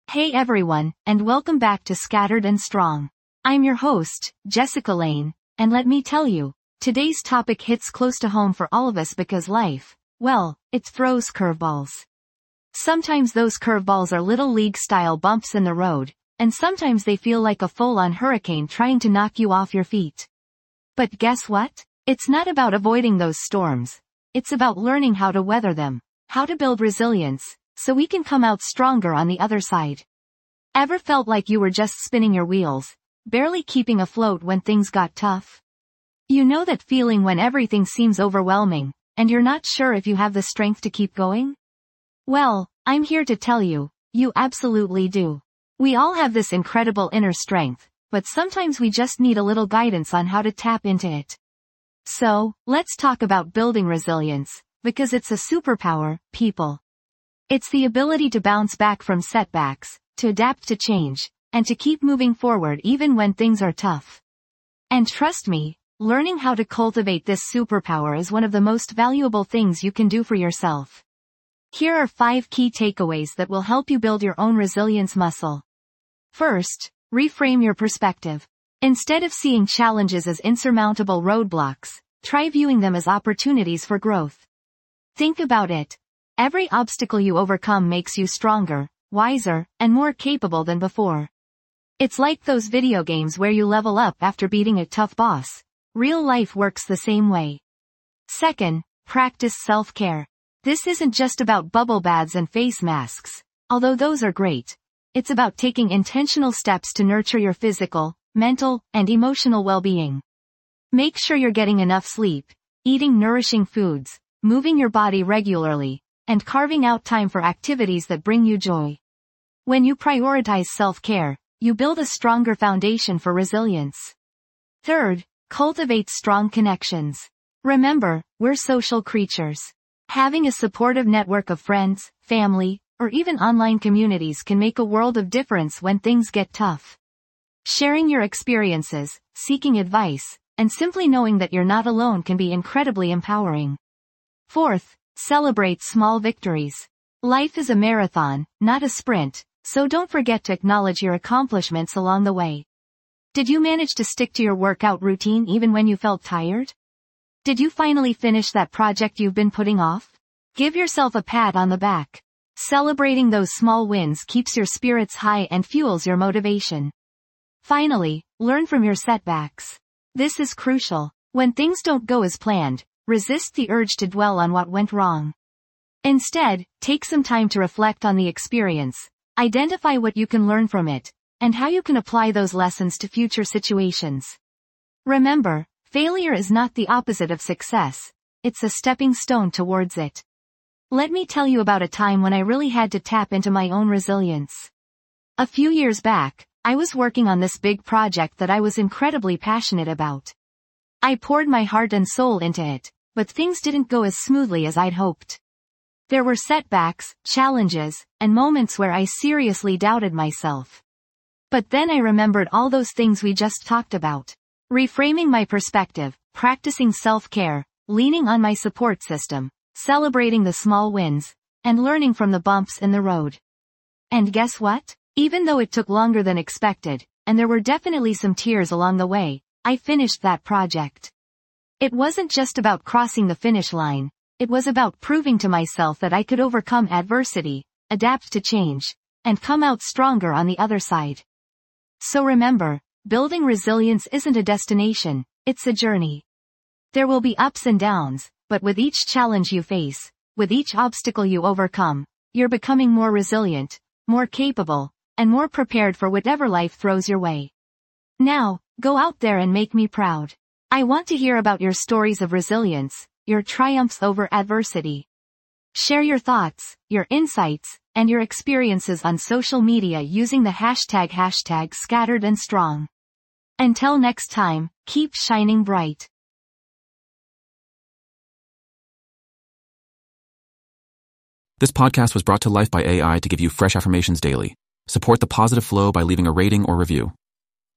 Hey everyone, and welcome back to Scattered and Strong. I'm your host, Jessica Lane, and let me tell you, today's topic hits close to home for all of us because life, well, it throws curveballs. Sometimes those curveballs are little league-style bumps in the road, and sometimes they feel like a full-on hurricane trying to knock you off your feet. But guess what? It's not about avoiding those storms. It's about learning how to weather them, how to build resilience, so we can come out stronger on the other side. Ever felt like you were just spinning your wheels, barely keeping afloat when things got tough? You know that feeling when everything seems overwhelming, and you're not sure if you have the strength to keep going? Well, I'm here to tell you, you absolutely do. We all have this incredible inner strength, but sometimes we just need a little guidance on how to tap into it. So, let's talk about building resilience, because it's a superpower, people. It's the ability to bounce back from setbacks, to adapt to change, and to keep moving forward even when things are tough. And trust me, learning how to cultivate this superpower is one of the most valuable things you can do for yourself. Here are 5 key takeaways that will help you build your own resilience muscle. First, reframe your perspective. Instead of seeing challenges as insurmountable roadblocks, try viewing them as opportunities for growth. Think about it. Every obstacle you overcome makes you stronger, wiser, and more capable than before. It's like those video games where you level up after beating a tough boss. Real life works the same way. Second, practice self-care. This isn't just about bubble baths and face masks, although those are great. It's about taking intentional steps to nurture your physical, mental, and emotional well-being. Make sure you're getting enough sleep, eating nourishing foods, moving your body regularly, and carving out time for activities that bring you joy. When you prioritize self-care, you build a stronger foundation for resilience. Third, cultivate strong connections. Remember, we're social creatures. Having a supportive network of friends, family, or even online communities can make a world of difference when things get tough. Sharing your experiences, seeking advice, and simply knowing that you're not alone can be incredibly empowering. Fourth, celebrate small victories. Life is a marathon, not a sprint, so don't forget to acknowledge your accomplishments along the way. Did you manage to stick to your workout routine even when you felt tired? Did you finally finish that project you've been putting off? Give yourself a pat on the back. Celebrating those small wins keeps your spirits high and fuels your motivation. Finally, learn from your setbacks. This is crucial. When things don't go as planned, resist the urge to dwell on what went wrong. Instead, take some time to reflect on the experience, identify what you can learn from it, and how you can apply those lessons to future situations. Remember, failure is not the opposite of success, it's a stepping stone towards it. Let me tell you about a time when I really had to tap into my own resilience. A few years back, I was working on this big project that I was incredibly passionate about. I poured my heart and soul into it, but things didn't go as smoothly as I'd hoped. There were setbacks, challenges, and moments where I seriously doubted myself. But then I remembered all those things we just talked about. Reframing my perspective, practicing self-care, leaning on my support system, celebrating the small wins, and learning from the bumps in the road. And guess what? Even though it took longer than expected, and there were definitely some tears along the way, I finished that project. It wasn't just about crossing the finish line, it was about proving to myself that I could overcome adversity, adapt to change, and come out stronger on the other side. So remember, building resilience isn't a destination, it's a journey. There will be ups and downs, but with each challenge you face, with each obstacle you overcome, you're becoming more resilient, more capable, and more prepared for whatever life throws your way. Now, go out there and make me proud. I want to hear about your stories of resilience, your triumphs over adversity. Share your thoughts, your insights, and your experiences on social media using the hashtag Scattered and Strong. Until next time, keep shining bright. This podcast was brought to life by AI to give you fresh affirmations daily. Support the positive flow by leaving a rating or review.